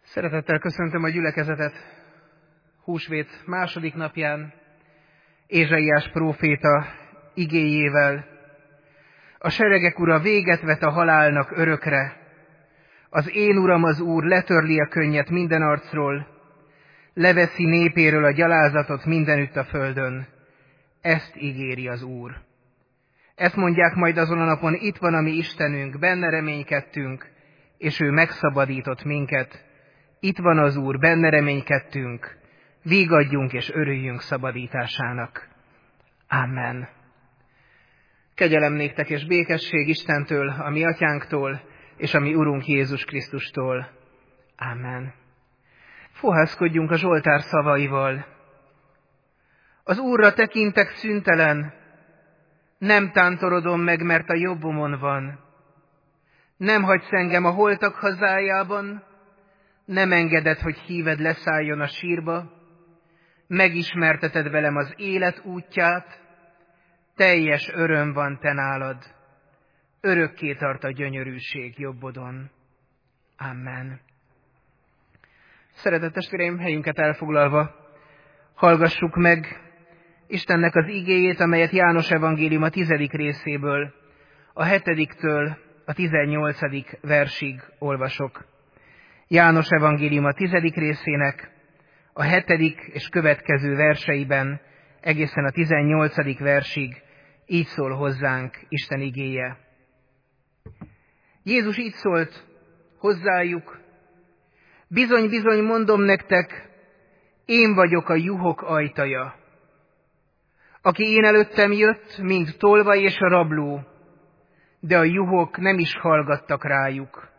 Szeretettel köszöntöm a gyülekezetet húsvét második napján, Ézsaiás próféta igéjével. A seregek ura véget vet a halálnak örökre, az én uram az Úr letörli a könnyet minden arcról, leveszi népéről a gyalázatot mindenütt a földön. Ezt ígéri az Úr. Ezt mondják majd azon a napon, itt van a mi Istenünk, benne reménykedtünk, és ő megszabadított minket. Itt van az Úr, benne reménykedtünk, vígadjunk és örüljünk szabadításának. Amen. Kegyelem néktek és békesség Istentől, a mi atyánktól, és a mi Urunk Jézus Krisztustól. Amen. Fohászkodjunk a Zsoltár szavaival. Az Úrra tekintek szüntelen, nem tántorodom meg, mert a jobbomon van. Nem hagysz engem a holtak hazájában, nem engeded, hogy híved leszálljon a sírba, megismerteted velem az élet útját, teljes öröm van te nálad, örökké tart a gyönyörűség jobbodon. Amen. Szeretett testvéreim, helyünket elfoglalva, hallgassuk meg Istennek az igéjét, amelyet János evangélium a 10. részéből, a 7-től a 18. versig olvasok. János evangélium a 10. részének a 7. és következő verseiben egészen a 18. versig így szól hozzánk Isten igéje. Jézus így szólt hozzájuk: bizony, bizony mondom nektek, én vagyok a juhok ajtaja. Aki én előttem jött, mint tolvaj és a rabló, de a juhok nem is hallgattak rájuk.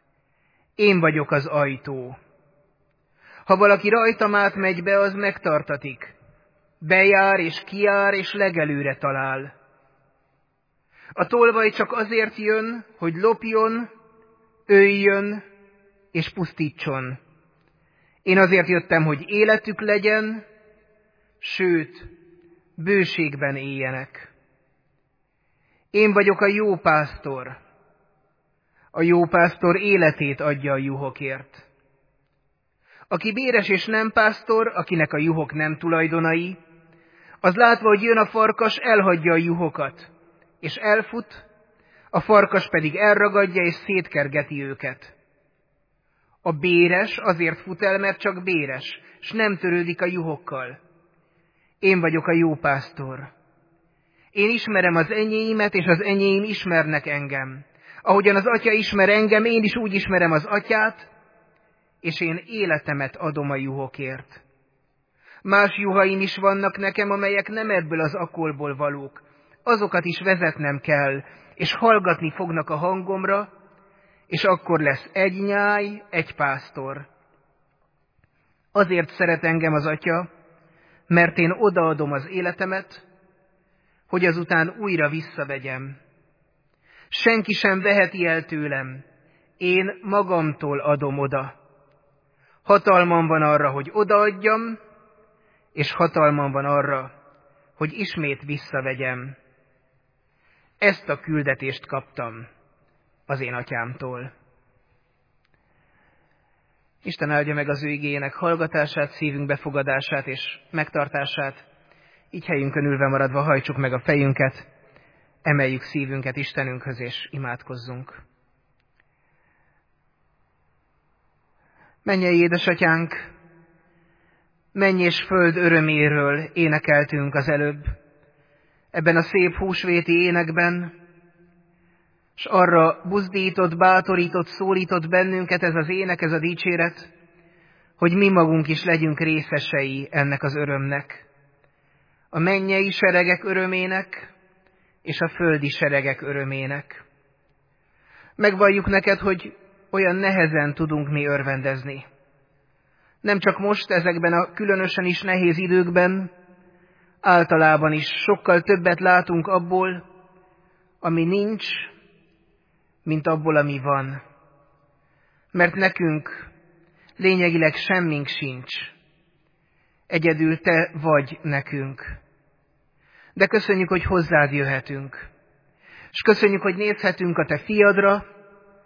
Én vagyok az ajtó. Ha valaki rajtam átmegy be, az megtartatik. Bejár és kijár, és legelőre talál. A tolvaj csak azért jön, hogy lopjon, öljön és pusztítson. Én azért jöttem, hogy életük legyen, sőt, bőségben éljenek. Én vagyok a jó pásztor. A jó pásztor életét adja a juhokért. Aki béres és nem pásztor, akinek a juhok nem tulajdonai, az látva, hogy jön a farkas, elhagyja a juhokat, és elfut, a farkas pedig elragadja és szétkergeti őket. A béres azért fut el, mert csak béres, s nem törődik a juhokkal. Én vagyok a jó pásztor. Én ismerem az enyéimet, és az enyéim ismernek engem. Ahogyan az Atya ismer engem, én is úgy ismerem az Atyát, és én életemet adom a juhokért. Más juhaim is vannak nekem, amelyek nem ebből az akolból valók. Azokat is vezetnem kell, és hallgatni fognak a hangomra, és akkor lesz egy nyáj, egy pásztor. Azért szeret engem az Atya, mert én odaadom az életemet, hogy azután újra visszavegyem. Senki sem veheti el tőlem, én magamtól adom oda. Hatalmam van arra, hogy odaadjam, és hatalmam van arra, hogy ismét visszavegyem. Ezt a küldetést kaptam az én atyámtól. Isten áldja meg az ő igéjének hallgatását, szívünk befogadását és megtartását. Így helyünkön ülve maradva hajtsuk meg a fejünket, emeljük szívünket Istenünkhöz és imádkozzunk. Mennyei édesatyánk, menny és föld öröméről énekeltünk az előbb, ebben a szép húsvéti énekben, s arra buzdított, bátorított, szólított bennünket ez az ének, ez a dicséret, hogy mi magunk is legyünk részesei ennek az örömnek. A mennyei seregek örömének és a földi seregek örömének. Megvalljuk neked, hogy olyan nehezen tudunk mi örvendezni. Nem csak most ezekben a különösen is nehéz időkben, általában is sokkal többet látunk abból, ami nincs, mint abból, ami van. Mert nekünk lényegileg semmink sincs. Egyedül te vagy nekünk. De köszönjük, hogy hozzád jöhetünk. És köszönjük, hogy nézhetünk a te fiadra,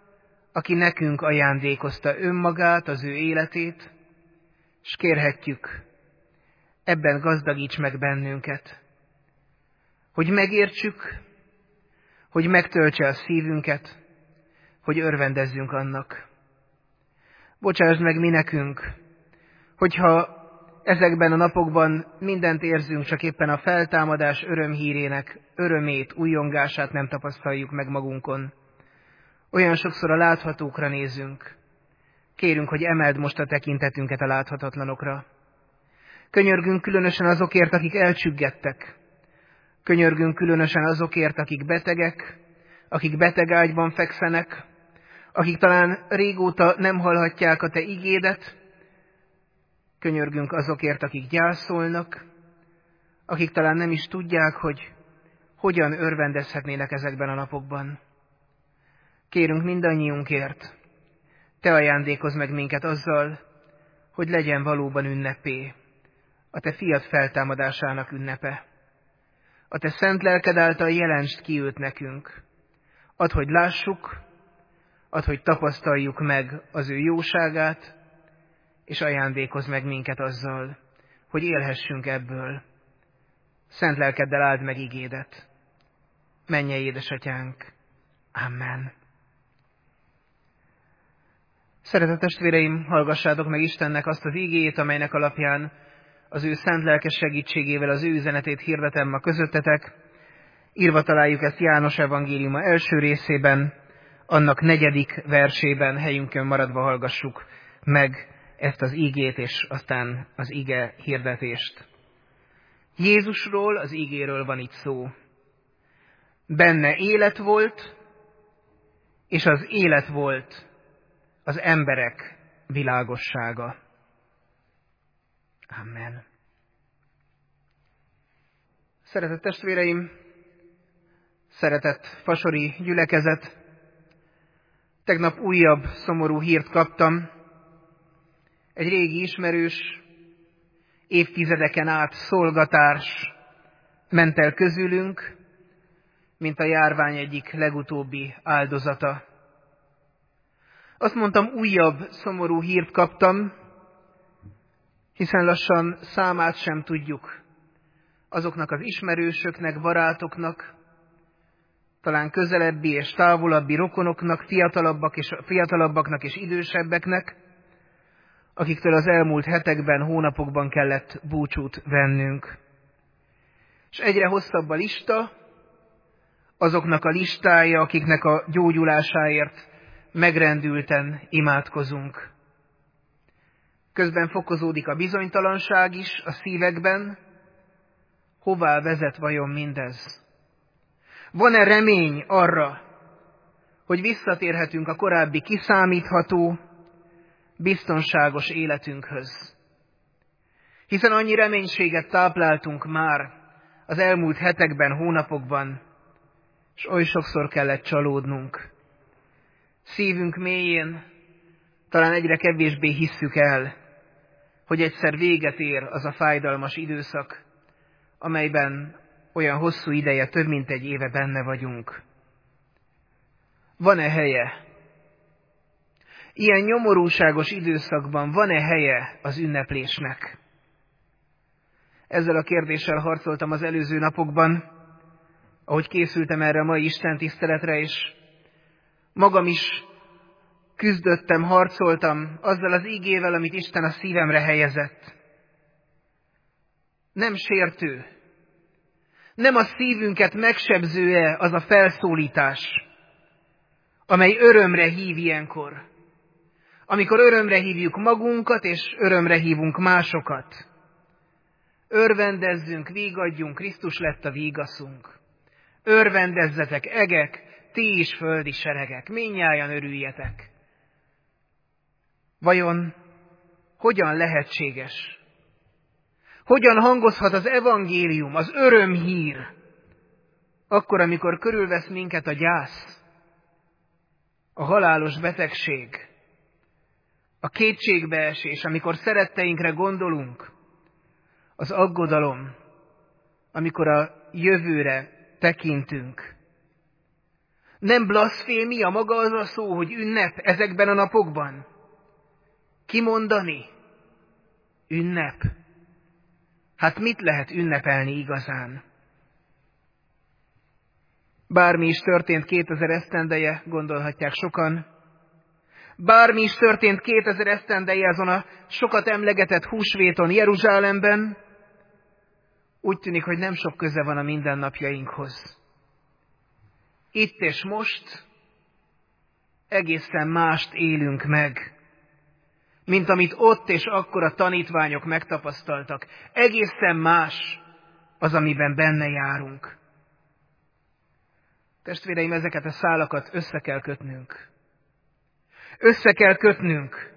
aki nekünk ajándékozta önmagát, az ő életét, s kérhetjük, ebben gazdagíts meg bennünket, hogy megértsük, hogy megtöltse a szívünket, hogy örvendezzünk annak. Bocsásd meg mi nekünk, hogyha ezekben a napokban mindent érzünk, csak éppen a feltámadás örömhírének örömét, újongását nem tapasztaljuk meg magunkon. Olyan sokszor a láthatókra nézünk. Kérünk, hogy emeld most a tekintetünket a láthatatlanokra. Könyörgünk különösen azokért, akik elcsüggettek. Könyörgünk különösen azokért, akik betegek, akik betegágyban fekszenek, akik talán régóta nem hallhatják a te igédet. Könyörgünk azokért, akik gyászolnak, akik talán nem is tudják, hogy hogyan örvendezhetnének ezekben a napokban. Kérünk mindannyiunkért, te ajándékozz meg minket azzal, hogy legyen valóban ünnepé, a te fiad feltámadásának ünnepe. A te szent lelked által jelentsd ki őt nekünk. Add, hogy lássuk, add, hogy tapasztaljuk meg az ő jóságát, és ajándékozz meg minket azzal, hogy élhessünk ebből. Szent lelkeddel áld meg igédet. Mennyei édesatyánk. Amen. Szeretett testvéreim, hallgassátok meg Istennek azt az igéjét, amelynek alapján az ő szent lelkes segítségével az ő üzenetét hirdetem ma közöttetek. Írva találjuk ezt János evangéliuma első részében, annak 4. versében, helyünkön maradva hallgassuk meg ezt az igét, és aztán az ige hirdetést. Jézusról, az igéről van itt szó. Benne élet volt, és az élet volt az emberek világossága. Amen. Szeretett testvéreim, szeretett fasori gyülekezet, tegnap újabb szomorú hírt kaptam. Egy régi ismerős, évtizedeken át szolgatárs ment el közülünk, mint a járvány egyik legutóbbi áldozata. Azt mondtam, újabb szomorú hírt kaptam, hiszen lassan számát sem tudjuk azoknak az ismerősöknek, barátoknak, talán közelebbi és távolabbi rokonoknak, fiatalabbaknak és idősebbeknek, akiktől az elmúlt hetekben, hónapokban kellett búcsút vennünk. És egyre hosszabb a lista, azoknak a listája, akiknek a gyógyulásáért megrendülten imádkozunk. Közben fokozódik a bizonytalanság is a szívekben. Hová vezet vajon mindez? Van-e remény arra, hogy visszatérhetünk a korábbi kiszámítható, biztonságos életünkhöz? Hiszen annyi reménységet tápláltunk már az elmúlt hetekben, hónapokban, és oly sokszor kellett csalódnunk. Szívünk mélyén talán egyre kevésbé hisszük el, hogy egyszer véget ér az a fájdalmas időszak, amelyben olyan hosszú ideje, több mint egy éve benne vagyunk. Van-e helye? Ilyen nyomorúságos időszakban van-e helye az ünneplésnek? Ezzel a kérdéssel harcoltam az előző napokban, ahogy készültem erre a mai istentiszteletre, és magam is küzdöttem, harcoltam azzal az igével, amit Isten a szívemre helyezett. Nem sértő, nem a szívünket megsebző-e az a felszólítás, amely örömre hív ilyenkor, amikor örömre hívjuk magunkat, és örömre hívunk másokat. Örvendezzünk, vígadjunk, Krisztus lett a vígaszunk. Örvendezzetek, egek, ti is földi seregek, mindnyájan örüljetek. Vajon hogyan lehetséges? Hogyan hangozhat az evangélium, az örömhír, akkor, amikor körülvesz minket a gyász, a halálos betegség, a kétségbeesés, amikor szeretteinkre gondolunk, az aggodalom, amikor a jövőre tekintünk. Nem blaszfémia maga az a szó, hogy ünnep ezekben a napokban? Kimondani? Ünnep. Hát mit lehet ünnepelni igazán? Bármi is történt 2000 esztendeje, gondolhatják sokan. Bármi is történt 2000 esztendeje azon a sokat emlegetett húsvéton Jeruzsálemben, úgy tűnik, hogy nem sok köze van a mindennapjainkhoz. Itt és most egészen mást élünk meg, mint amit ott és akkor a tanítványok megtapasztaltak. Egészen más az, amiben benne járunk. Testvéreim, ezeket a szálakat össze kell kötnünk. Össze kell kötnünk,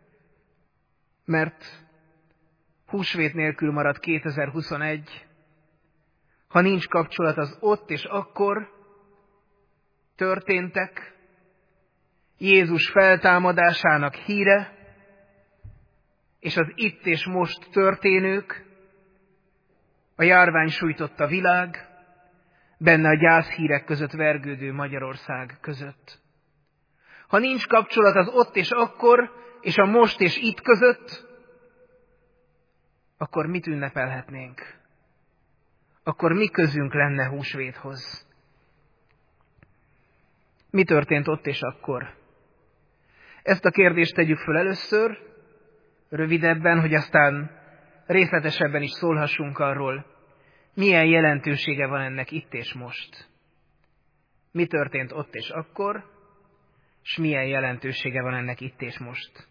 mert húsvét nélkül marad 2021, ha nincs kapcsolat az ott és akkor történtek, Jézus feltámadásának híre, és az itt és most történők, a járvány sújtotta világ, benne a gyászhírek között vergődő Magyarország között. Ha nincs kapcsolat az ott és akkor, és a most és itt között, akkor mit ünnepelhetnénk? Akkor mi közünk lenne húsvéthoz? Mi történt ott és akkor? Ezt a kérdést tegyük föl először, rövidebben, hogy aztán részletesebben is szólhassunk arról, milyen jelentősége van ennek itt és most. Mi történt ott és akkor, és milyen jelentősége van ennek itt és most.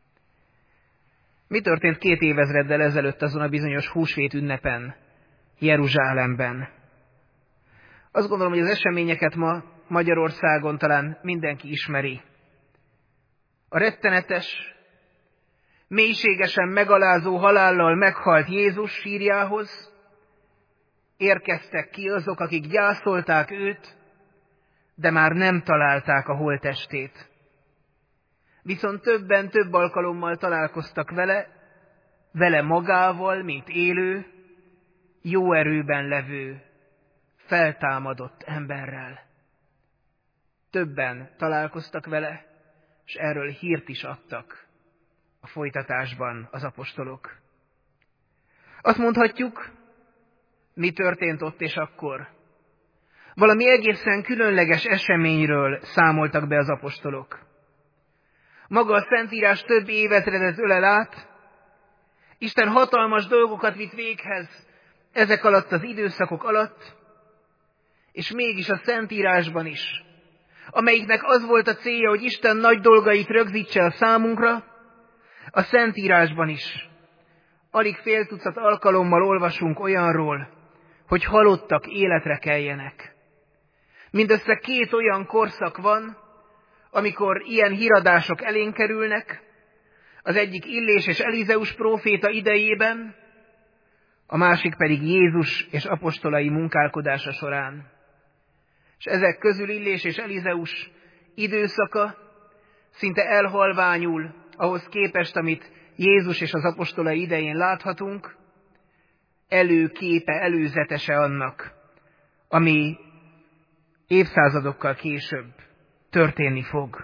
Mi történt 2 évezreddel ezelőtt azon a bizonyos húsvét ünnepen Jeruzsálemben? Azt gondolom, hogy az eseményeket ma Magyarországon talán mindenki ismeri. A rettenetes, mélységesen megalázó halállal meghalt Jézus sírjához érkeztek ki azok, akik gyászolták őt, de már nem találták a holttestét. Viszont többen több alkalommal találkoztak vele magával, mint élő, jó erőben levő, feltámadott emberrel. Többen találkoztak vele, és erről hírt is adtak a folytatásban az apostolok. Azt mondhatjuk, mi történt ott és akkor. Valami egészen különleges eseményről számoltak be az apostolok. Maga a Szentírás több évezredet ölel át, Isten hatalmas dolgokat vitt véghez ezek alatt az időszakok alatt, és mégis a Szentírásban is, amelyiknek az volt a célja, hogy Isten nagy dolgait rögzítse a számunkra, a Szentírásban is alig fél tucat alkalommal olvasunk olyanról, hogy halottak életre keljenek. Mindössze 2 olyan korszak van, amikor ilyen híradások elénk kerülnek, az egyik Illés és Elizeus próféta idejében, a másik pedig Jézus és apostolai munkálkodása során. És ezek közül Illés és Elizeus időszaka szinte elhalványul ahhoz képest, amit Jézus és az apostolai idején láthatunk, előképe, előzetese annak, ami évszázadokkal később történni fog.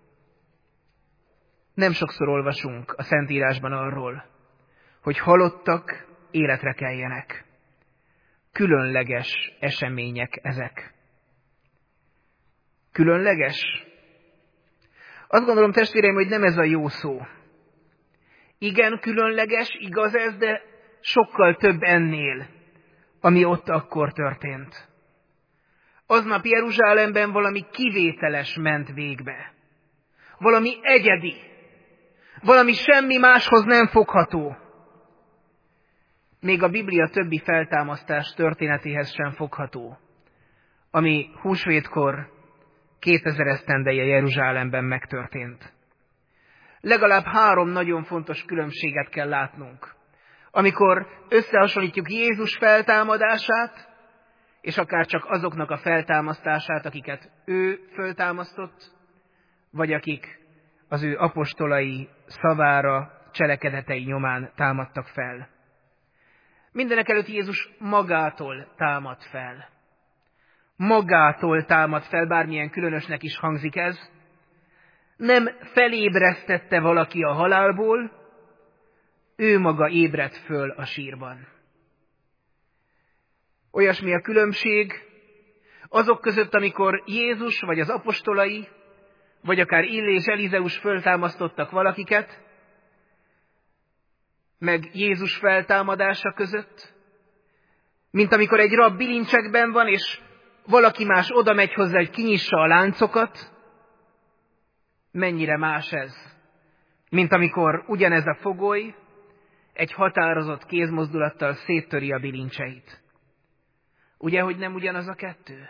Nem sokszor olvasunk a Szentírásban arról, hogy halottak életre keljenek. Különleges események ezek. Különleges? Azt gondolom, testvéreim, hogy nem ez a jó szó. Igen, különleges, igaz ez, de sokkal több ennél, ami ott akkor történt. Aznap Jeruzsálemben valami kivételes ment végbe. Valami egyedi. Valami semmi máshoz nem fogható. Még a Biblia többi feltámasztás történetéhez sem fogható, ami húsvétkor 2000 esztendeje Jeruzsálemben megtörtént. Legalább 3 nagyon fontos különbséget kell látnunk, amikor összehasonlítjuk Jézus feltámadását, és akár csak azoknak a feltámasztását, akiket ő föltámasztott, vagy akik az ő apostolai szavára, cselekedetei nyomán támadtak fel. Mindenekelőtt Jézus magától támad fel. magától támad fel, bármilyen különösnek is hangzik ez. Nem felébresztette valaki a halálból, ő maga ébredt föl a sírban. Olyasmi a különbség azok között, amikor Jézus vagy az apostolai, vagy akár Illé és Elizeus föltámasztottak valakiket, meg Jézus feltámadása között, mint amikor egy rab bilincsekben van, és valaki más oda megy hozzá, hogy kinyissa a láncokat. Mennyire más ez, mint amikor ugyanez a fogoly egy határozott kézmozdulattal széttöri a bilincseit. Ugye, hogy nem ugyanaz a kettő?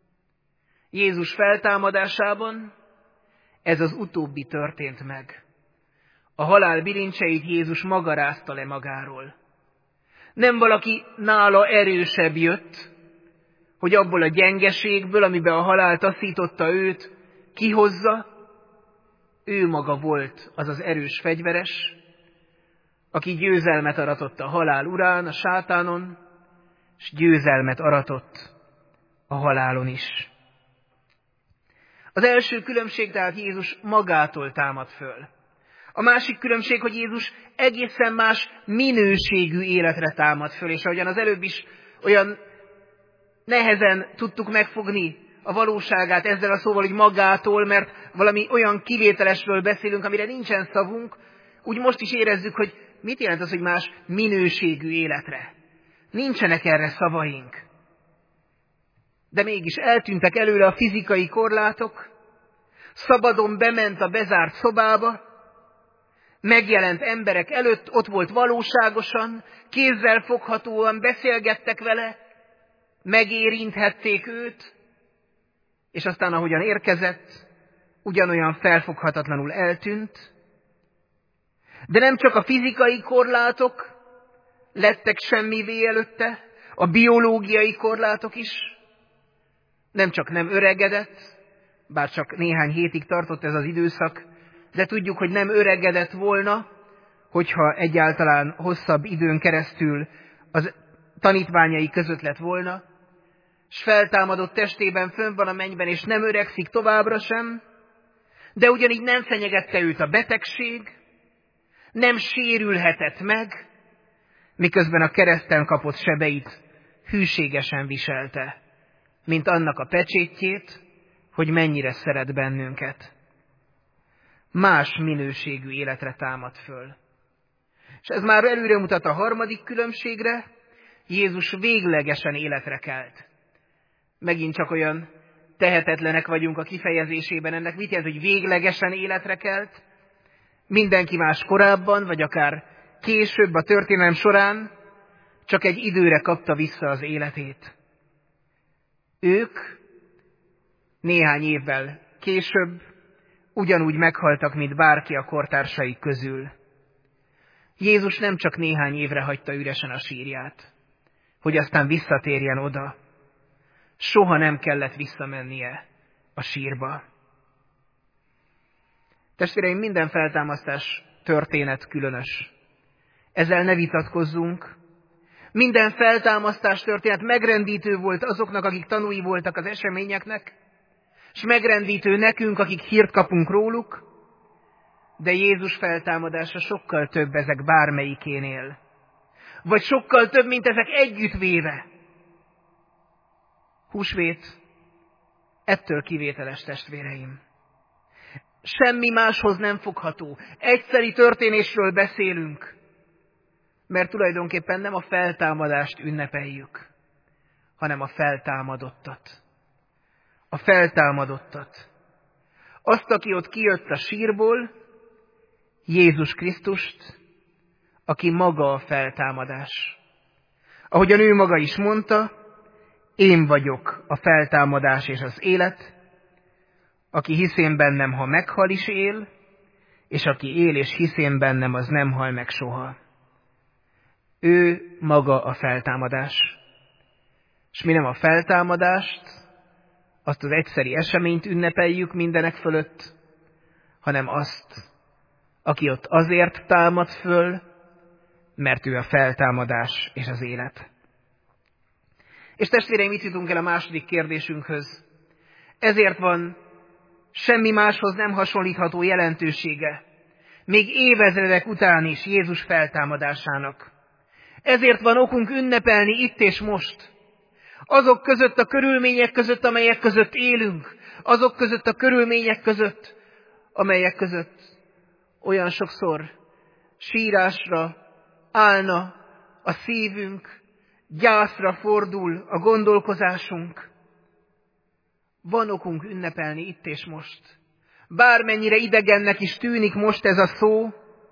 Jézus feltámadásában ez az utóbbi történt meg. A halál bilincseit Jézus maga rázta le magáról. Nem valaki nála erősebb jött, hogy abból a gyengeségből, amiben a halál taszította őt, kihozza. Ő maga volt az az erős fegyveres, aki győzelmet aratott a halál urán, a sátánon, és győzelmet aratott a halálon is. Az első különbség tehát Jézus magától támad föl. A másik különbség, hogy Jézus egészen más minőségű életre támad föl, és ahogyan az előbb is olyan nehezen tudtuk megfogni a valóságát ezzel a szóval, hogy magától, mert valami olyan kivételesről beszélünk, amire nincsen szavunk, úgy most is érezzük, hogy mit jelent az, hogy más minőségű életre. Nincsenek erre szavaink. De mégis eltűntek előle a fizikai korlátok, szabadon bement a bezárt szobába, megjelent emberek előtt, ott volt valóságosan, kézzel foghatóan beszélgettek vele, megérinthették őt, és aztán ahogyan érkezett, ugyanolyan felfoghatatlanul eltűnt. De nem csak a fizikai korlátok lettek semmivé előtte, a biológiai korlátok is. Nem csak nem öregedett, bár csak néhány hétig tartott ez az időszak, de tudjuk, hogy nem öregedett volna, hogyha egyáltalán hosszabb időn keresztül az tanítványai között lett volna, s feltámadott testében fönn van a mennyben, és nem öregszik továbbra sem, de ugyanígy nem fenyegette őt a betegség, nem sérülhetett meg, miközben a kereszten kapott sebeit hűségesen viselte, mint annak a pecsétjét, hogy mennyire szeret bennünket. Más minőségű életre támad föl. És ez már előre mutat a harmadik különbségre, Jézus véglegesen életre kelt. Megint csak olyan tehetetlenek vagyunk a kifejezésében ennek. Mit jelent, hogy véglegesen életre kelt? Mindenki más korábban, vagy akár később a történelem során csak egy időre kapta vissza az életét. Ők néhány évvel később ugyanúgy meghaltak, mint bárki a kortársaik közül. Jézus nem csak néhány évre hagyta üresen a sírját, hogy aztán visszatérjen oda. Soha nem kellett visszamennie a sírba. Testvéreim, minden feltámasztás történet különös. Ezzel ne vitatkozzunk. Minden feltámasztás történet megrendítő volt azoknak, akik tanúi voltak az eseményeknek, és megrendítő nekünk, akik hírt kapunk róluk, de Jézus feltámadása sokkal több ezek bármelyikénél. Vagy sokkal több, mint ezek együttvéve. Húsvét ettől kivételes, testvéreim. Semmi máshoz nem fogható. Egyszeri történésről beszélünk, mert tulajdonképpen nem a feltámadást ünnepeljük, hanem a feltámadottat. A feltámadottat. Azt, aki ott kijött a sírból, Jézus Krisztust, aki maga a feltámadás. Ahogyan ő maga is mondta, én vagyok a feltámadás és az élet, aki hiszén bennem, ha meghal is él, és aki él és hiszén bennem, az nem hal meg soha. Ő maga a feltámadás. És mi nem a feltámadást, azt az egyszeri eseményt ünnepeljük mindenek fölött, hanem azt, aki ott azért támad föl, mert ő a feltámadás és az élet. És testvéreim, itt jutunk el a második kérdésünkhöz. Ezért van semmi máshoz nem hasonlítható jelentősége, még évezredek után is Jézus feltámadásának. Ezért van okunk ünnepelni itt és most. Azok között a körülmények között, amelyek között élünk, azok között a körülmények között, amelyek között olyan sokszor sírásra állna a szívünk, gyászra fordul a gondolkozásunk. Van okunk ünnepelni itt és most. Bármennyire idegennek is tűnik most ez a szó,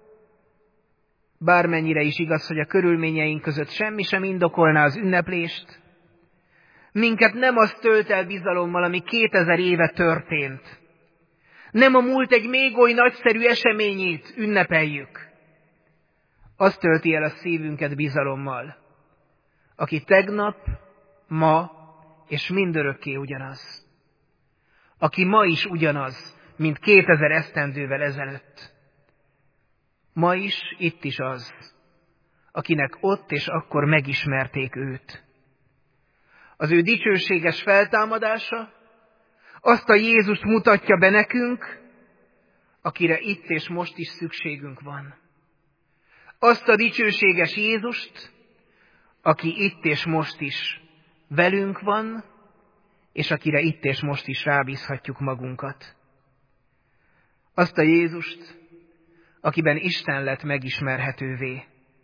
bármennyire is igaz, hogy a körülményeink között semmi sem indokolná az ünneplést, minket nem az tölt el bizalommal, ami 2000 éve történt. Nem a múlt egy még oly nagyszerű eseményét ünnepeljük. Az tölti el a szívünket bizalommal, aki tegnap, ma és mindörökké ugyanaz. Aki ma is ugyanaz, mint 2000 esztendővel ezelőtt. Ma is, itt is az, akinek ott és akkor megismerték őt. Az ő dicsőséges feltámadása azt a Jézust mutatja be nekünk, akire itt és most is szükségünk van. Azt a dicsőséges Jézust, aki itt és most is velünk van, és akire itt és most is rábízhatjuk magunkat. Azt a Jézust, akiben Isten lett megismerhetővé.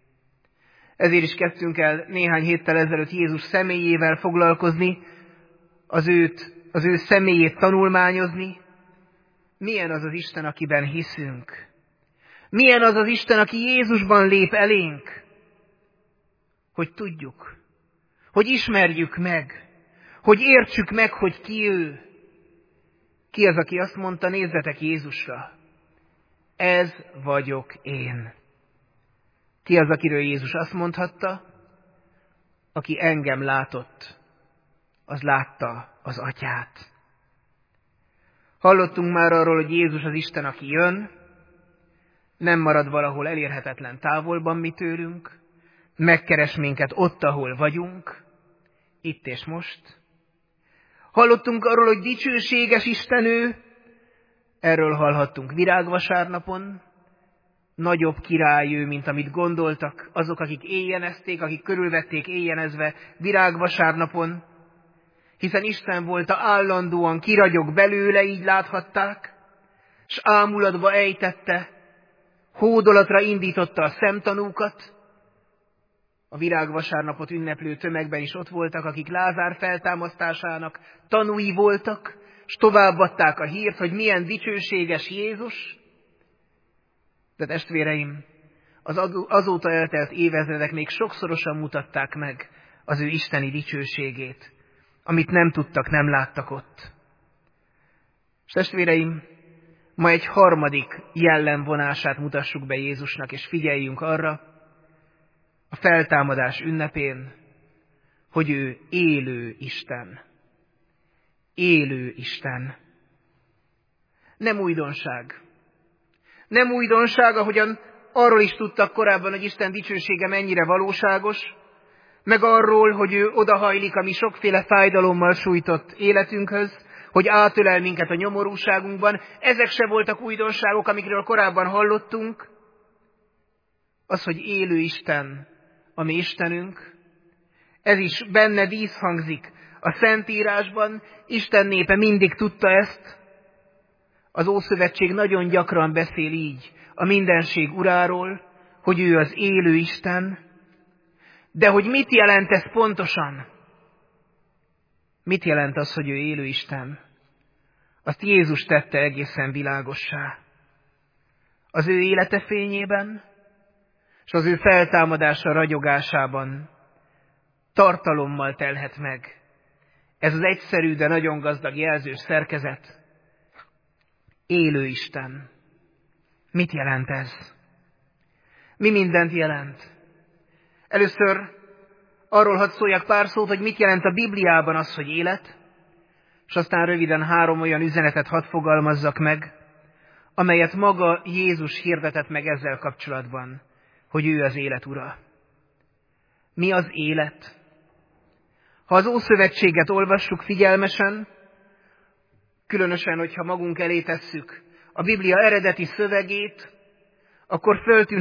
Ezért is kezdtünk el néhány héttel ezelőtt Jézus személyével foglalkozni, az ő személyét tanulmányozni. Milyen az az Isten, akiben hiszünk? Milyen az az Isten, aki Jézusban lép elénk? Hogy tudjuk, hogy ismerjük meg, hogy értsük meg, hogy ki ő. Ki az, aki azt mondta, nézzetek Jézusra. Ez vagyok én. Ki az, akiről Jézus azt mondhatta? Aki engem látott, az látta az Atyát. Hallottunk már arról, hogy Jézus az Isten, aki jön, nem marad valahol elérhetetlen távolban mi tőlünk, megkeres minket ott, ahol vagyunk, itt és most. Hallottunk arról, hogy dicsőséges Isten ő, erről hallhattunk virágvasárnapon, nagyobb király ő, mint amit gondoltak azok, akik éjjenezték, akik körülvették éjjenezve virágvasárnapon, hiszen Isten volt állandóan kiragyog belőle, így láthatták, s ámulatba ejtette, hódolatra indította a szemtanúkat. A virágvasárnapot ünneplő tömegben is ott voltak, akik Lázár feltámasztásának tanúi voltak, s továbbadták a hírt, hogy milyen dicsőséges Jézus. De testvéreim, az azóta eltelt évezredek még sokszorosan mutatták meg az ő isteni dicsőségét, amit nem tudtak, nem láttak ott. És testvéreim, ma egy harmadik jellemvonását mutassuk be Jézusnak, és figyeljünk arra, a feltámadás ünnepén, hogy ő élő Isten. Élő Isten. Nem újdonság. Nem újdonság, ahogyan arról is tudtak korábban, hogy Isten dicsősége mennyire valóságos, meg arról, hogy ő odahajlik a mi sokféle fájdalommal sújtott életünkhöz, hogy átölel minket a nyomorúságunkban. Ezek se voltak újdonságok, amikről korábban hallottunk. Az, hogy élő Isten, a mi Istenünk, ez is benne vízhangzik a Szentírásban. Isten népe mindig tudta ezt. Az Ószövetség nagyon gyakran beszél így a mindenség uráról, hogy ő az élő Isten. De hogy mit jelent ez pontosan? Mit jelent az, hogy ő élő Isten? Azt Jézus tette egészen világossá. Az ő élete fényében, és az ő feltámadása ragyogásában tartalommal telhet meg ez az egyszerű, de nagyon gazdag jelzős szerkezet. Élő Isten. Mit jelent ez? Mi mindent jelent? Először arról hadd szóljak pár szót, hogy mit jelent a Bibliában az, hogy élet, és aztán röviden 3 olyan üzenetet hadd fogalmazzak meg, amelyet maga Jézus hirdetett meg ezzel kapcsolatban, hogy ő az élet ura. Mi az élet? Ha az Ószövetséget olvassuk figyelmesen, különösen, hogyha magunk elé tesszük a Biblia eredeti szövegét, akkor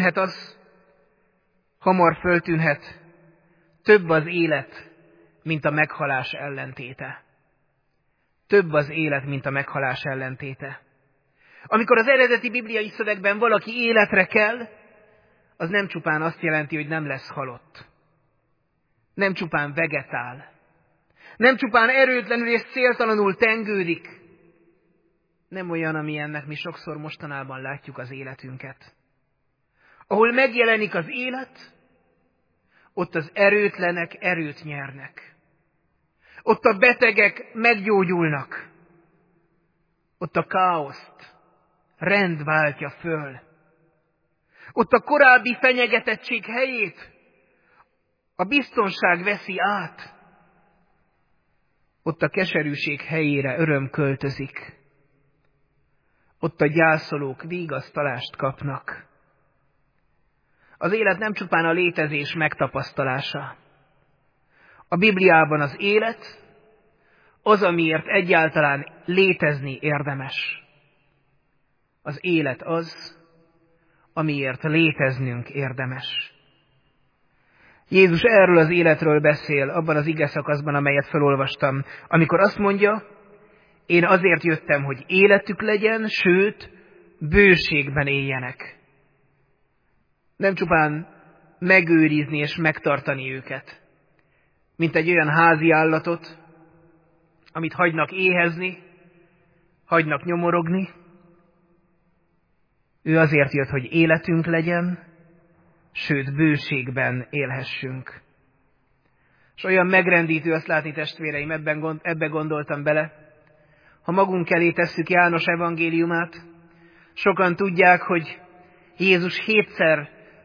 hamar föltűnhet, több az élet, mint a meghalás ellentéte. Több az élet, mint a meghalás ellentéte. Amikor az eredeti bibliai szövegben valaki életre kell, az nem csupán azt jelenti, hogy nem lesz halott. Nem csupán vegetál. Nem csupán erőtlenül és céltalanul tengődik. Nem olyan, amilyennek mi sokszor mostanában látjuk az életünket. Ahol megjelenik az élet, ott az erőtlenek erőt nyernek. Ott a betegek meggyógyulnak. Ott a káoszt rend váltja föl. Ott a korábbi fenyegetettség helyét a biztonság veszi át. Ott a keserűség helyére öröm költözik. Ott a gyászolók vigasztalást kapnak. Az élet nem csupán a létezés megtapasztalása. A Bibliában az élet az, amiért egyáltalán létezni érdemes. Az élet az, amiért léteznünk érdemes. Jézus erről az életről beszél abban az igeszakaszban, amelyet felolvastam, amikor azt mondja, én azért jöttem, hogy életük legyen, sőt, bőségben éljenek. Nem csupán megőrizni és megtartani őket, mint egy olyan házi állatot, amit hagynak éhezni, hagynak nyomorogni. Ő azért jött, hogy életünk legyen, sőt, bőségben élhessünk. És olyan megrendítő azt látni, testvéreim, ebbe gondoltam bele. Ha magunk elé tesszük János evangéliumát, sokan tudják, hogy Jézus 7-szer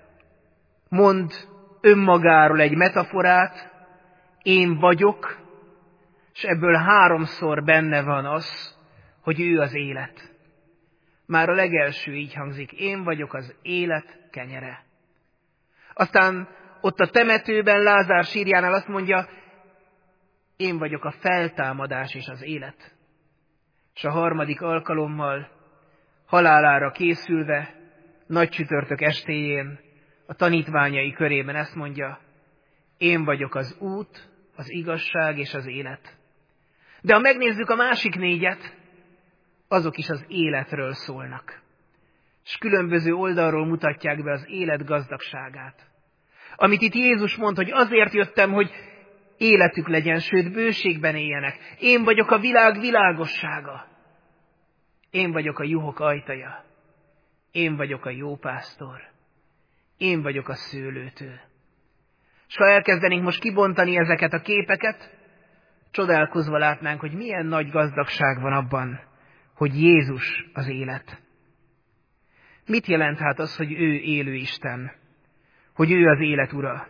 mond önmagáról egy metaforát, én vagyok, és ebből 3-szor benne van az, hogy ő az élet. Már a legelső így hangzik, én vagyok az élet kenyere. Aztán ott a temetőben Lázár sírjánál azt mondja, én vagyok a feltámadás és az élet. És a 3. alkalommal, halálára készülve, nagy csütörtök estéjén, a tanítványai körében ezt mondja, én vagyok az út, az igazság és az élet. De ha megnézzük a másik 4, azok is az életről szólnak. És különböző oldalról mutatják be az élet gazdagságát. Amit itt Jézus mond, hogy azért jöttem, hogy életük legyen, sőt bőségben éljenek. Én vagyok a világ világossága. Én vagyok a juhok ajtaja. Én vagyok a jó pásztor. Én vagyok a szőlőtő. És ha elkezdenénk most kibontani ezeket a képeket, csodálkozva látnánk, hogy milyen nagy gazdagság van abban, hogy Jézus az élet. Mit jelent hát az, hogy ő élő Isten? Hogy ő az élet ura?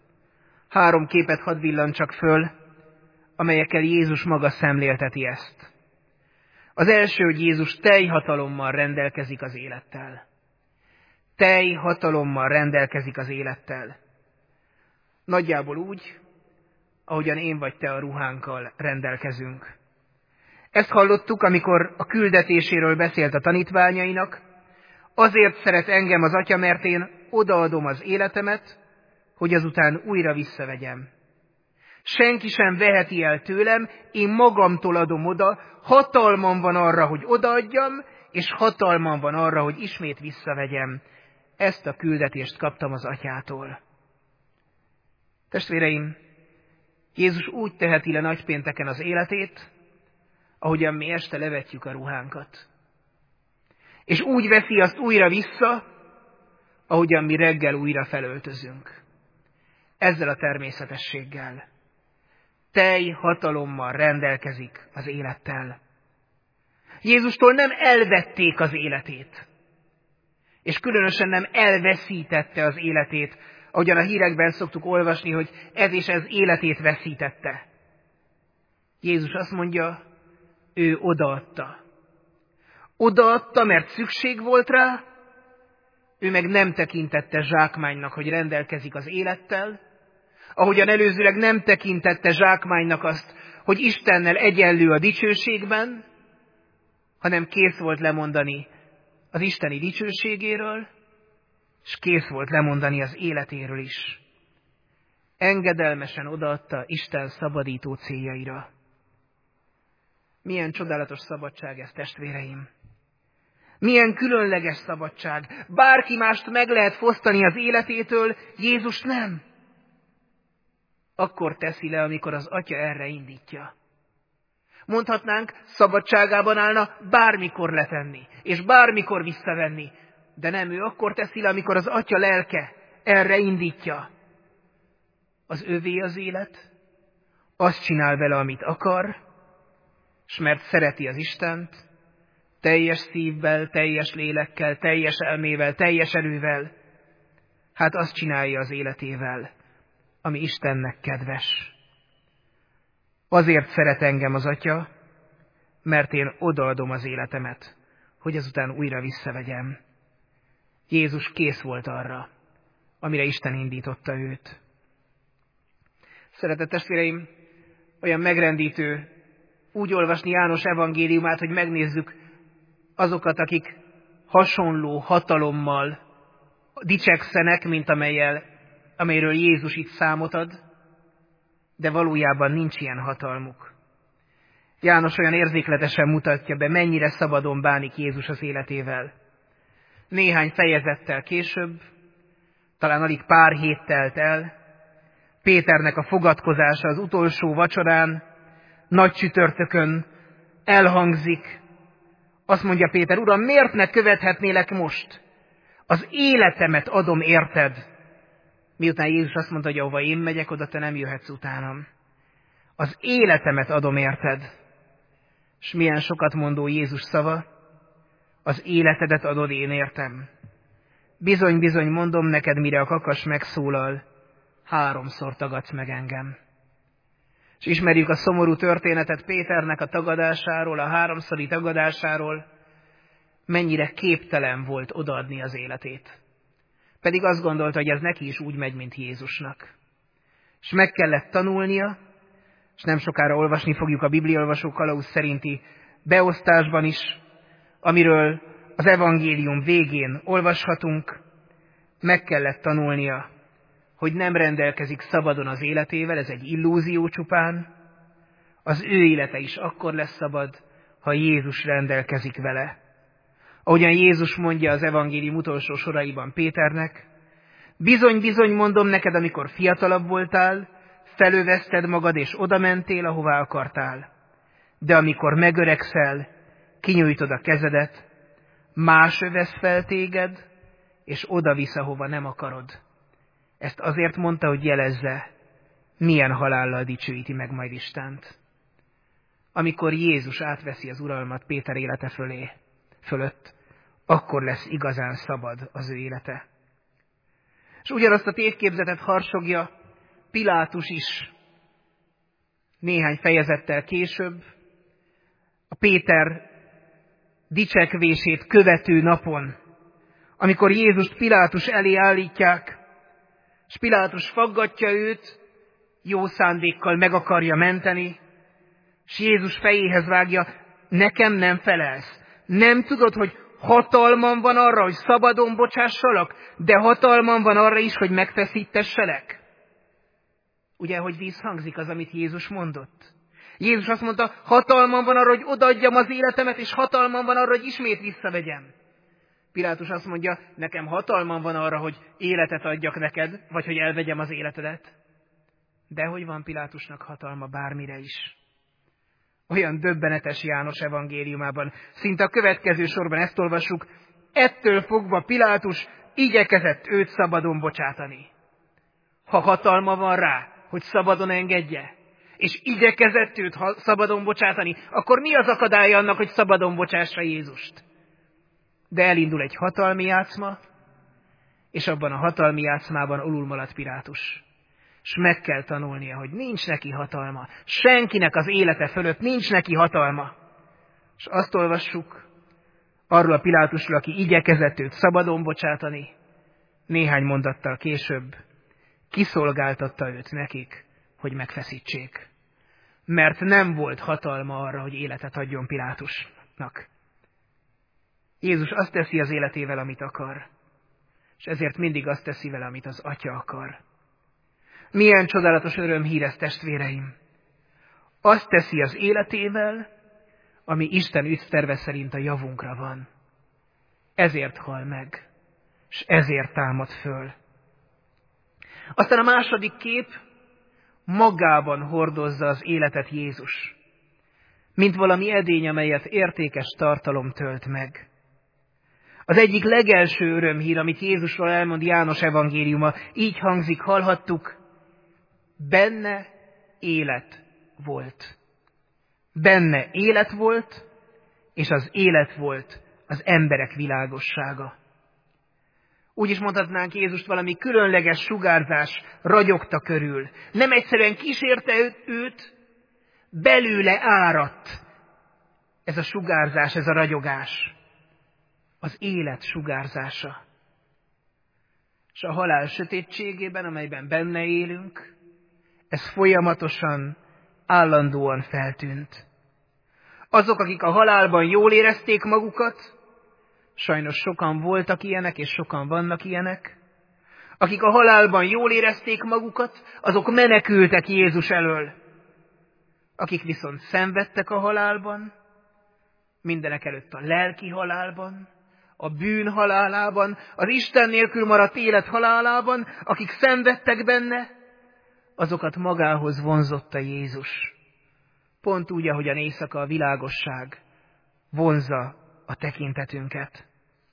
3 képet hadd villancsak föl, amelyekkel Jézus maga szemlélteti ezt. Az első, hogy Jézus teljhatalommal rendelkezik az élettel. Teljhatalommal rendelkezik az élettel. Nagyjából úgy, ahogyan én vagy te a ruhánkkal rendelkezünk. Ezt hallottuk, amikor a küldetéséről beszélt a tanítványainak. Azért szeret engem az Atya, mert én odaadom az életemet, hogy azután újra visszavegyem. Senki sem veheti el tőlem, én magamtól adom oda, hatalmam van arra, hogy odaadjam, és hatalmam van arra, hogy ismét visszavegyem. Ezt a küldetést kaptam az Atyától. Testvéreim, Jézus úgy teheti le nagypénteken az életét, ahogyan mi este levetjük a ruhánkat. És úgy veszi azt újra vissza, ahogyan mi reggel újra felöltözünk. Ezzel a természetességgel. Teljhatalommal rendelkezik az élettel. Jézustól nem elvették az életét, és különösen nem elveszítette az életét, ahogyan a hírekben szoktuk olvasni, hogy ez és ez életét veszítette. Jézus azt mondja, ő odaadta. Odaadta, mert szükség volt rá, ő meg nem tekintette zsákmánynak, hogy rendelkezik az élettel, Ahogyan előzőleg nem tekintette zsákmánynak azt, hogy Istennel egyenlő a dicsőségben, hanem kész volt lemondani az isteni dicsőségéről, és kész volt lemondani az életéről is. Engedelmesen odaadta Isten szabadító céljaira. Milyen csodálatos szabadság ez, testvéreim! Milyen különleges szabadság! Bárki mást meg lehet fosztani az életétől, Jézus nem. Akkor teszi le, amikor az Atya erre indítja. Mondhatnánk, szabadságában állna bármikor letenni, és bármikor visszavenni, de nem, ő akkor teszi le, amikor az Atya lelke erre indítja. Az övé az élet, azt csinál vele, amit akar, s mert szereti az Istent, teljes szívvel, teljes lélekkel, teljes elmével, teljes erővel, hát azt csinálja az életével, ami Istennek kedves. Azért szeret engem az Atya, mert én odaadom az életemet, hogy azután újra visszavegyem. Jézus kész volt arra, amire Isten indította őt. Szeretett testvéreim, olyan megrendítő úgy olvasni János evangéliumát, hogy megnézzük azokat, akik hasonló hatalommal dicsekszenek, mint amelyről Jézus itt számot ad, de valójában nincs ilyen hatalmuk. János olyan érzékletesen mutatja be, mennyire szabadon bánik Jézus az életével. Néhány fejezettel később, talán alig pár hét telt el, Péternek a fogadkozása az utolsó vacsorán, nagy csütörtökön elhangzik. Azt mondja Péter: Uram, miért ne követhetnélek most? Az életemet adom érted. Miután Jézus azt mondta, hogy ahova én megyek, oda te nem jöhetsz utánam. Az életemet adom érted. És milyen sokat mondó Jézus szava: az életedet adod én értem. Bizony, bizony mondom neked, mire a kakas megszólal, 3-szor tagadsz meg engem. És ismerjük a szomorú történetet Péternek a tagadásáról, a 3-szori tagadásáról, mennyire képtelen volt odaadni az életét. Pedig azt gondolta, hogy ez neki is úgy megy, mint Jézusnak. És meg kellett tanulnia, és nem sokára olvasni fogjuk a Bibliaolvasó kalauz szerinti beosztásban is, amiről az evangélium végén olvashatunk, meg kellett tanulnia, hogy nem rendelkezik szabadon az életével, ez egy illúzió csupán, az ő élete is akkor lesz szabad, ha Jézus rendelkezik vele. Ahogyan Jézus mondja az evangélium utolsó soraiban Péternek: bizony, bizony mondom neked, amikor fiatalabb voltál, felöveszted magad és oda mentél, ahová akartál. De amikor megöregszel, kinyújtod a kezedet, más övesz fel téged, és oda visz, ahova nem akarod. Ezt azért mondta, hogy jelezze, milyen halállal dicsőíti meg majd Istent. Amikor Jézus átveszi az uralmat Péter élete fölött, akkor lesz igazán szabad az ő élete. És ugyanazt a tévképzetet harsogja Pilátus is. Néhány fejezettel később, a Péter dicsekvését követő napon, amikor Jézust Pilátus elé állítják, és Pilátus faggatja őt, jó szándékkal meg akarja menteni, és Jézus fejéhez vágja: nekem nem felelsz. Nem tudod, hogy hatalmam van arra, hogy szabadon bocsássalak, de hatalmam van arra is, hogy megfeszítesselek? Ugye, hogy visszhangzik az, amit Jézus mondott? Jézus azt mondta: hatalmam van arra, hogy odaadjam az életemet, és hatalmam van arra, hogy ismét visszavegyem. Pilátus azt mondja: nekem hatalmam van arra, hogy életet adjak neked, vagy hogy elvegyem az életedet. De hogy van Pilátusnak hatalma bármire is? Olyan döbbenetes János evangéliumában. Szinte a következő sorban ezt olvassuk: ettől fogva Pilátus igyekezett őt szabadon bocsátani. Ha hatalma van rá, hogy szabadon engedje, és igyekezett őt szabadon bocsátani, akkor mi az akadálya annak, hogy szabadon bocsássa Jézust? De elindul egy hatalmi játszma, és abban a hatalmi játszmában alulmaradt Pilátus. És meg kell tanulnia, hogy nincs neki hatalma. Senkinek az élete fölött nincs neki hatalma. És azt olvassuk arról a Pilátusról, aki igyekezett őt szabadon bocsátani, néhány mondattal később: kiszolgáltatta őt nekik, hogy megfeszítsék. Mert nem volt hatalma arra, hogy életet adjon Pilátusnak. Jézus azt teszi az életével, amit akar, és ezért mindig azt teszi vele, amit az Atya akar. Milyen csodálatos örömhír ez, testvéreim! Azt teszi az életével, ami Isten ügyterve szerint a javunkra van. Ezért hal meg, és ezért támad föl. Aztán a második kép, magában hordozza az életet Jézus, mint valami edény, amelyet értékes tartalom tölt meg. Az egyik legelső örömhír, amit Jézusról elmond János evangéliuma, így hangzik, hallhattuk, benne élet volt. Benne élet volt, és az élet volt az emberek világossága. Úgy is mondhatnánk, Jézust valami különleges sugárzás ragyogta körül. Nem egyszerűen kísérte őt, belőle áradt ez a sugárzás, ez a ragyogás. Az élet sugárzása. És a halál sötétségében, amelyben benne élünk, ez folyamatosan, állandóan feltűnt. Azok, akik a halálban jól érezték magukat, sajnos sokan voltak ilyenek, és sokan vannak ilyenek, akik a halálban jól érezték magukat, azok menekültek Jézus elől. Akik viszont szenvedtek a halálban, mindenekelőtt a lelki halálban, a bűn halálában, az Isten nélkül maradt élet halálában, akik szenvedtek benne, azokat magához vonzotta Jézus. Pont úgy, ahogyan éjszaka a világosság vonzza a tekintetünket.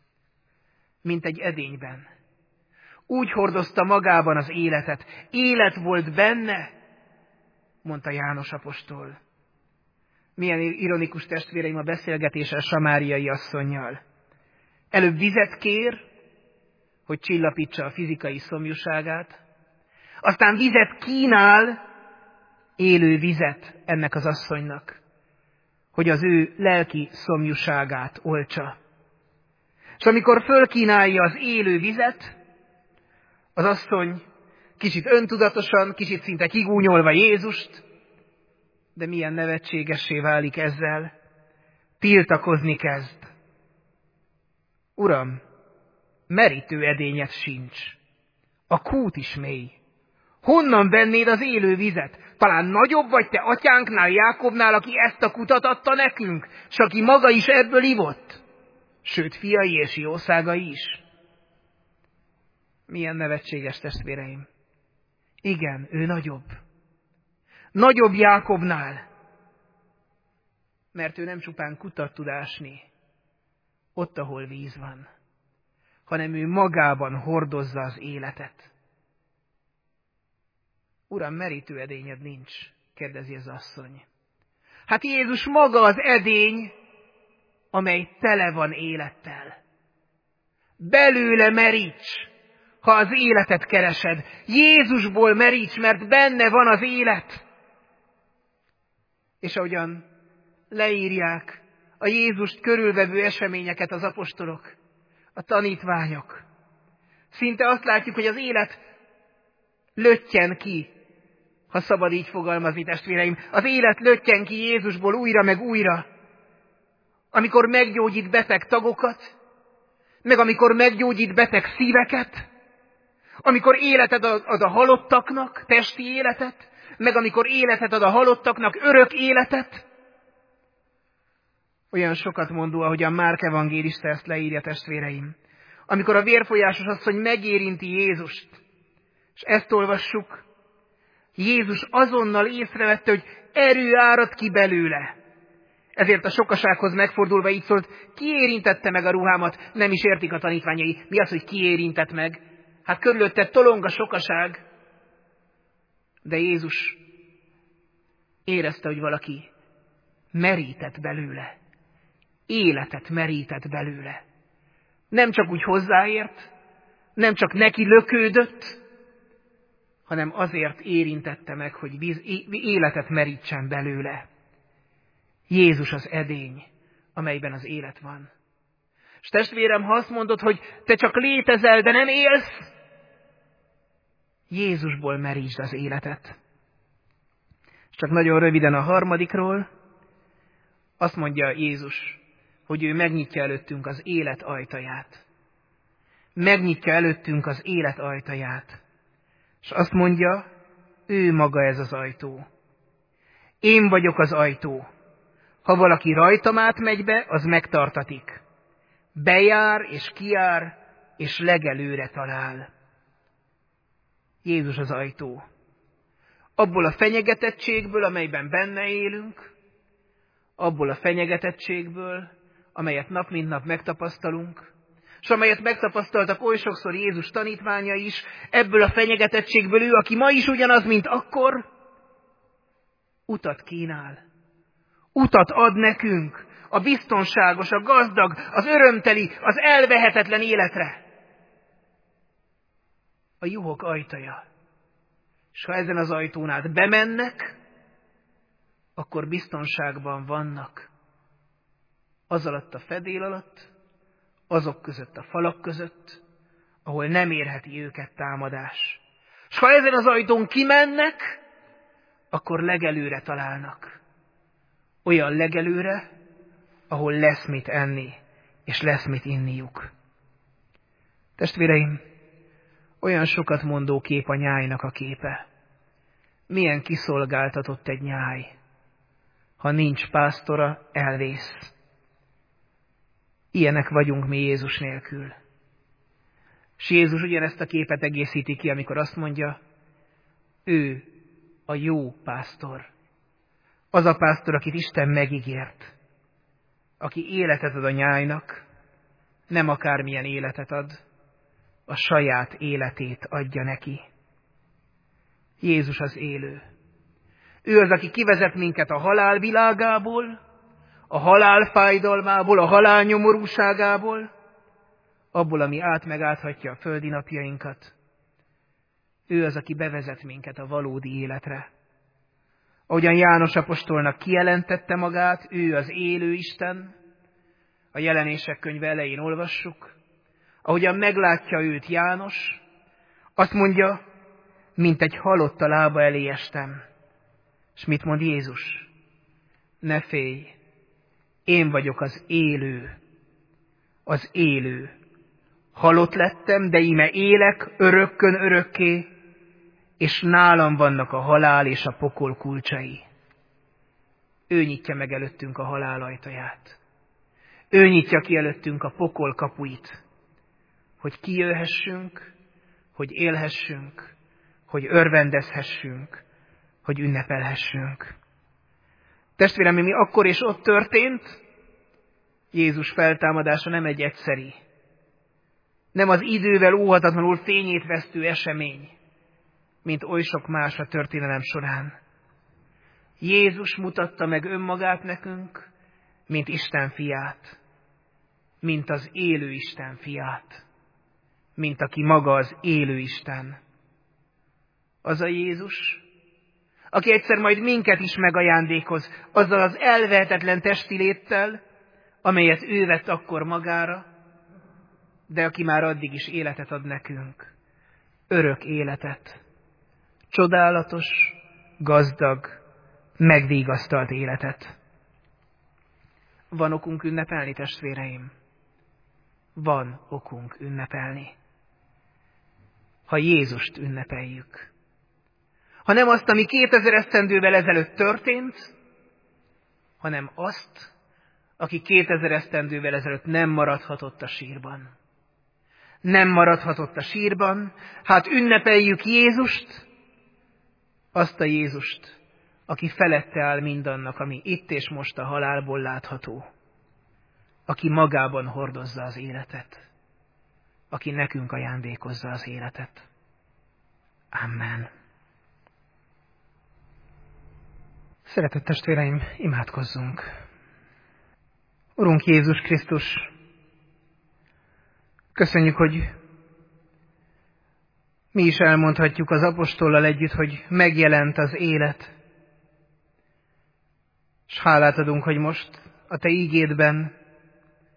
Mint egy edényben. Úgy hordozta magában az életet. Élet volt benne, mondta János apostol. Milyen ironikus, testvéreim, a beszélgetése a samáriai asszonnyal. Előbb vizet kér, hogy csillapítsa a fizikai szomjúságát, aztán vizet kínál, élő vizet ennek az asszonynak, hogy az ő lelki szomjúságát oltsa. És amikor fölkínálja az élő vizet, az asszony kicsit öntudatosan, kicsit szinte kigúnyolva Jézust, de milyen nevetségessé válik ezzel, tiltakozni kezd. Uram, merítő edényed sincs. A kút is mély. Honnan vennéd az élő vizet? Talán nagyobb vagy te atyánknál, Jákobnál, aki ezt a kutat adta nekünk, s aki maga is ebből ivott? Sőt, fiai és jószágai is. Milyen nevetséges, testvéreim. Igen, ő nagyobb. Nagyobb Jákobnál. Mert ő nem csupán kutat tud ásni, ott, ahol víz van, hanem ő magában hordozza az életet. Uram, merítő edényed nincs, kérdezi az asszony. Hát Jézus maga az edény, amely tele van élettel. Belőle meríts, ha az életet keresed. Jézusból meríts, mert benne van az élet. És ahogyan leírják a Jézust körülvevő eseményeket az apostolok, a tanítványok, szinte azt látjuk, hogy az élet löttyen ki, ha szabad így fogalmazni, testvéreim. Az élet löttyen ki Jézusból újra meg újra. Amikor meggyógyít beteg tagokat, meg amikor meggyógyít beteg szíveket, amikor életet ad a halottaknak, testi életet, meg amikor életet ad a halottaknak, örök életet. Olyan sokat mondó, ahogyan Márk evangélista ezt leírja, testvéreim. Amikor a vérfolyásos asszony megérinti Jézust, és ezt olvassuk, Jézus azonnal észrevette, hogy erő árad ki belőle. Ezért a sokasághoz megfordulva így szólt, ki érintette meg a ruhámat? Nem is értik a tanítványai. Mi az, hogy ki érintett meg? Hát körülötte tolong a sokaság. De Jézus érezte, hogy valaki merített belőle. Életet merített belőle. Nem csak úgy hozzáért, nem csak neki lökődött, hanem azért érintette meg, hogy életet merítsen belőle. Jézus az edény, amelyben az élet van. És testvérem, ha azt mondod, hogy te csak létezel, de nem élsz, Jézusból merítsd az életet. És csak nagyon röviden a harmadikról, azt mondja Jézus, hogy ő megnyitja előttünk az élet ajtaját. Megnyitja előttünk az élet ajtaját. És azt mondja, ő maga ez az ajtó. Én vagyok az ajtó. Ha valaki rajtam átmegy be, az megtartatik. Bejár és kijár, és legelőre talál. Jézus az ajtó. Abból a fenyegetettségből, amelyben benne élünk, abból a fenyegetettségből, amelyet nap mint nap megtapasztalunk, és amelyet megtapasztaltak oly sokszor Jézus tanítványa is, ebből a fenyegetettségből ő, aki ma is ugyanaz, mint akkor, utat kínál. Utat ad nekünk a biztonságos, a gazdag, az örömteli, az elvehetetlen életre. A juhok ajtaja. És ha ezen az ajtón át bemennek, akkor biztonságban vannak. Az alatt a fedél alatt, azok között a falak között, ahol nem érheti őket támadás. És ha ezen az ajtón kimennek, akkor legelőre találnak. Olyan legelőre, ahol lesz mit enni, és lesz mit inniuk. Testvéreim, olyan sokat mondó kép a nyájnak a képe. Milyen kiszolgáltatott egy nyáj. Ha nincs pásztora, elvész. Ilyenek vagyunk mi Jézus nélkül. És Jézus ugyanezt a képet egészíti ki, amikor azt mondja, ő a jó pásztor. Az a pásztor, akit Isten megígért. Aki életet ad a nyájnak, nem akármilyen életet ad, a saját életét adja neki. Jézus az élő. Ő az, aki kivezet minket a halál világából, a halál fájdalmából, a halál nyomorúságából, abból, ami megáthatja a földi napjainkat. Ő az, aki bevezet minket a valódi életre. Ahogyan János apostolnak kijelentette magát, ő az élő Isten, a Jelenések könyve elején olvassuk, ahogyan meglátja őt János, azt mondja, mint egy halott a lába elé estem. És mit mond Jézus? Ne félj, én vagyok az élő. Az élő. Halott lettem, de íme élek örökkön örökké, és nálam vannak a halál és a pokol kulcsai. Ő nyitja meg előttünk a halál ajtaját. Ő nyitja ki előttünk a pokol kapuit, hogy kijöhessünk, hogy élhessünk, hogy örvendezhessünk, hogy ünnepelhessünk. Testvérem, mi akkor és ott történt, Jézus feltámadása nem egy egyszeri, nem az idővel óhatatlanul fényét vesztő esemény, mint oly sok más a történelem során. Jézus mutatta meg önmagát nekünk, mint Isten fiát, mint az élő Isten fiát, mint aki maga az élő Isten. Az a Jézus, aki egyszer majd minket is megajándékoz, azzal az elvehetetlen testi léttel, amelyet ő vett akkor magára, de aki már addig is életet ad nekünk. Örök életet. Csodálatos, gazdag, megvigasztalt életet. Van okunk ünnepelni, testvéreim? Van okunk ünnepelni. Ha Jézust ünnepeljük. Ha nem azt, ami 2000 esztendővel ezelőtt történt, hanem azt, aki 2000 esztendővel ezelőtt nem maradhatott a sírban. Nem maradhatott a sírban, hát ünnepeljük Jézust, azt a Jézust, aki felette áll mindannak, ami itt és most a halálból látható. Aki magában hordozza az életet. Aki nekünk ajándékozza az életet. Amen. Szeretett testvéreim, imádkozzunk. Urunk Jézus Krisztus, köszönjük, hogy mi is elmondhatjuk az apostollal együtt, hogy megjelent az élet. És hálát adunk, hogy most a Te ígédben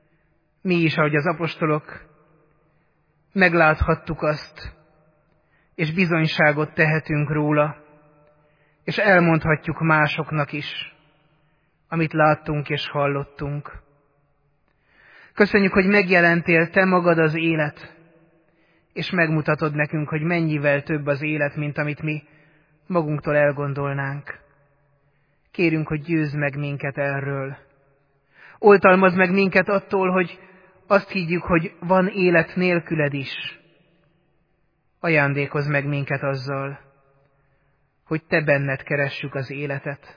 mi is, ahogy az apostolok, megláthattuk azt, és bizonyságot tehetünk róla, és elmondhatjuk másoknak is, amit láttunk és hallottunk. Köszönjük, hogy megjelentél te magad az élet, és megmutatod nekünk, hogy mennyivel több az élet, mint amit mi magunktól elgondolnánk. Kérünk, hogy győzd meg minket erről. Oltalmazd meg minket attól, hogy azt higgyük, hogy van élet nélküled is. Ajándékozz meg minket azzal, hogy te benned keressük az életet.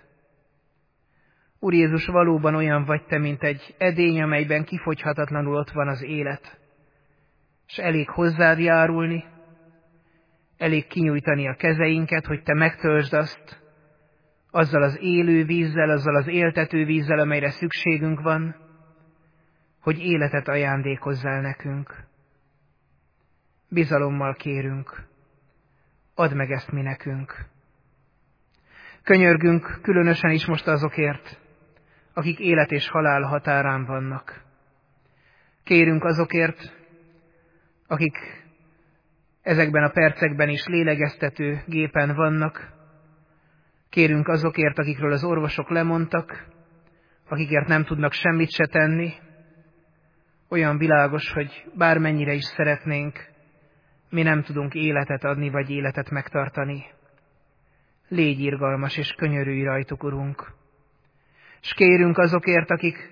Úr Jézus, valóban olyan vagy te, mint egy edény, amelyben kifogyhatatlanul ott van az élet. És elég hozzád járulni, elég kinyújtani a kezeinket, hogy te megtöltsd azt, azzal az élő vízzel, azzal az éltető vízzel, amelyre szükségünk van, hogy életet ajándékozzál nekünk. Bizalommal kérünk, add meg ezt mi nekünk. Könyörgünk különösen is most azokért, akik élet és halál határán vannak. Kérünk azokért, akik ezekben a percekben is lélegeztető gépen vannak. Kérünk azokért, akikről az orvosok lemondtak, akikért nem tudnak semmit se tenni. Olyan világos, hogy bármennyire is szeretnénk, mi nem tudunk életet adni, vagy életet megtartani. Légy irgalmas és könyörülj rajtuk, Urunk. És kérünk azokért, akik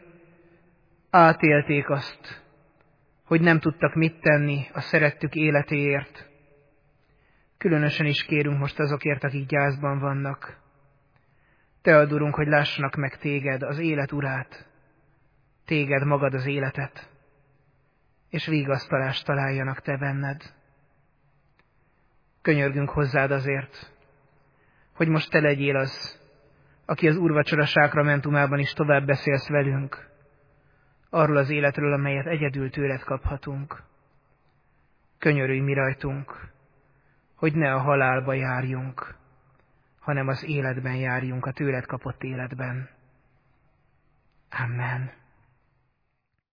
átélték azt, hogy nem tudtak mit tenni a szerettük életéért. Különösen is kérünk most azokért, akik gyászban vannak. Te add, Urunk, hogy lássanak meg téged, az élet urát, téged magad az életet, és vigasztalást találjanak te benned. Könyörgünk hozzád azért, hogy most te legyél az, aki az úrvacsora sákramentumában is tovább beszélsz velünk, arról az életről, amelyet egyedül tőled kaphatunk. Könyörülj mi rajtunk, hogy ne a halálba járjunk, hanem az életben járjunk, a tőled kapott életben. Amen.